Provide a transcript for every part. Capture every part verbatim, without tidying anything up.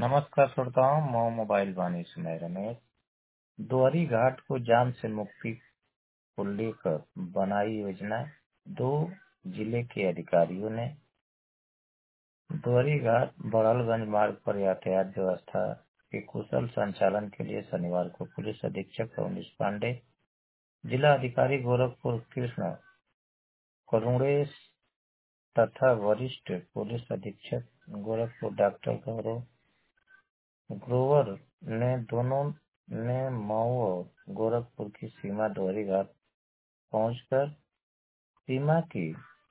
नमस्कार श्रोताओं, मैं मोबाइल वाणी सुनाई रमेश। दोहरी घाट को जाम से मुक्ति को लेकर बनाई योजना। दो जिले के अधिकारियों ने दोहरी घाट बड़हलगंज मार्ग पर यातायात व्यवस्था के कुशल संचालन के लिए शनिवार को पुलिस अधीक्षक अवनीश पांडे, जिला अधिकारी गोरखपुर कृष्ण करुणेश तथा वरिष्ठ पुलिस अधीक्षक गोरखपुर डॉक्टर गौरव ग्रोवर ने दोनों ने मऊ और गोरखपुर की सीमा दोहरी घाट पहुंचकर सीमा की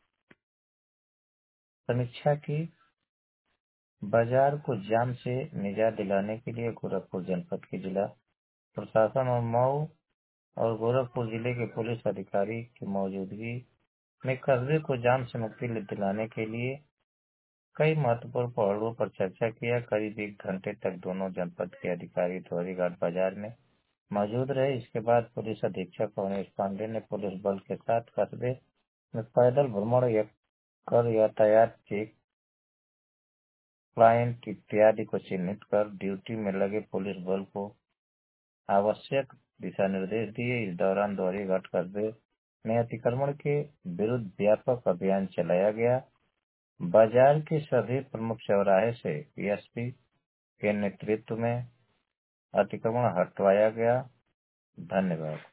समीक्षा की। बाजार को जाम से निजात दिलाने के लिए गोरखपुर जनपद के जिला प्रशासन और मऊ और गोरखपुर जिले के पुलिस अधिकारी की मौजूदगी में कस्बे को जाम से मुक्ति दिलाने के लिए कई महत्वपूर्ण पहलुओं पर चर्चा किया। करीब एक घंटे तक दोनों जनपद के अधिकारी दोहरी घाट बाजार में मौजूद रहे। इसके बाद पुलिस अधीक्षक अवनीश पांडे ने पुलिस बल के साथ कस्बे में पैदल भ्रमण कर यातायात चेक प्लाइंट इत्यादि को चिन्हित कर ड्यूटी में लगे पुलिस बल को आवश्यक दिशा निर्देश दिए। इस दौरान दोहरी घाट कस्बे में अतिक्रमण के विरुद्ध व्यापक अभियान चलाया गया। बाजार के सभी प्रमुख चौराहे से एसपी के नेतृत्व में अतिक्रमण हटवाया गया। धन्यवाद।